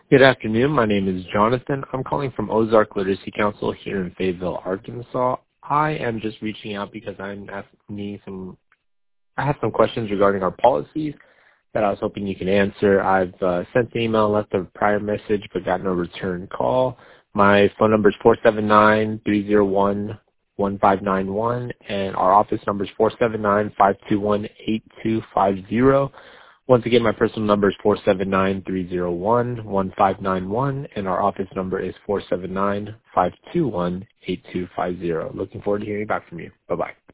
Good afternoon. My name is Jonathan. I'm calling from Ozark Literacy Council here in Fayetteville, Arkansas. I am just reaching out because I have some questions regarding our policies that I was hoping you can answer. I've sent an email, left a prior message, but got no return call. My phone number is 479-301-1591, and our office number is 479-521-8250. Once again, my personal number is 479-301-1591, and our office number is 479-521-8250. Looking forward to hearing back from you. Bye-bye.